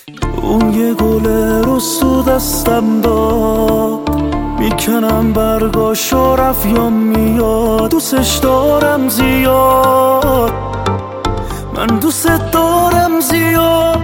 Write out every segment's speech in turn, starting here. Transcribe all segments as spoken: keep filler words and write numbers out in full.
اون یه گل رستو دستم داد، میکنم برگاشو رفت یا میاد. دوستش دارم زیاد، من دوست دارم زیاد.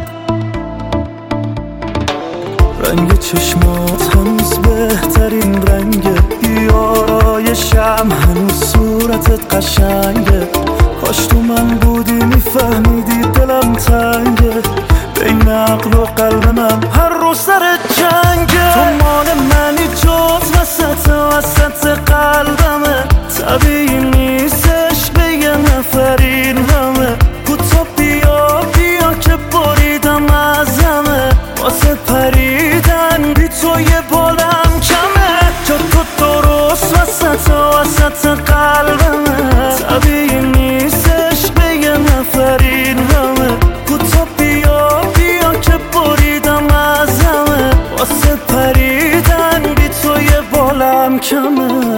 رنگ چشمات هنوز بهترین رنگه، بیارایشم هنوز صورتت قشنگه. کاش تو من بودی میفهمیدی دلم تنگه، بین عقل و قلب من هر روز سر جنگه. تو مال منی جز وسط وسط قلبمه، طبیعی نیستش به یه نفر این همه. کوتا بیا بیا که بریدم ازمه، واسه پریدن بی تو یه بالم کمه. جا تو درست وسط وسط قلبمه، طبیعی نیستش به یه نفر این همه. کوتا بیا بیا که بریدم ازمه، واسه پریدن بی تو یه بالم کمه.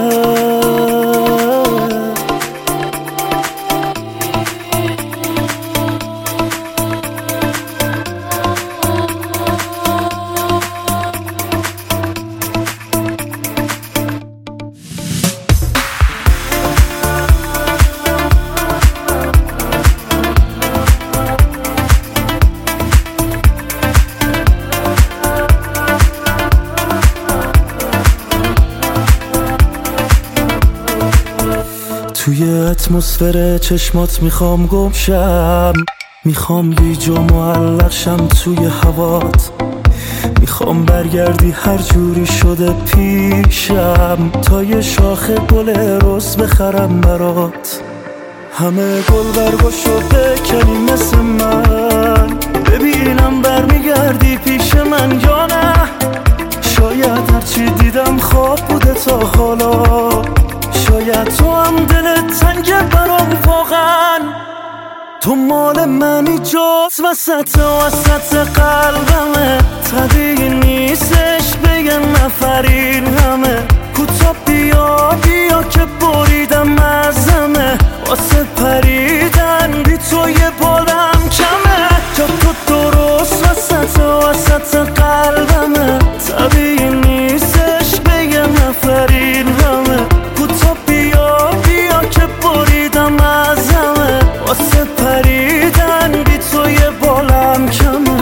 توی اتمسفر چشمات میخوام گم شم، میخوام گیج و معلق شم توی هوات. میخوام برگردی هر جوری شده پیشم، تا یه شاخه گل رز بخرم برات. همه گل برگاشو بکنی مثل من، ببینم برمیگردی پیش من یا نه. شاید هرچی دیدم خواب بوده تا حالا، شاید تو هم دلت تنگه برام واقعا. تو مال منی جز وسط وسط قلبمه، طبیعی نیستش به یه نفر این همه. کوتا بیا بیا که بریدم ازمه، واسه پریدن بی تو یه بالم کمه. جا تو درست وسط وسط قلبمه، طبیعی نیستش به یه نفر این همه. کوتا بیا بیا که بریدم ازمه، واسه پریدن بی تو یه بالم کمه.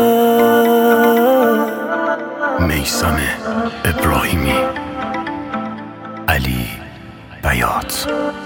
میثم ابراهیمی، علی بیات.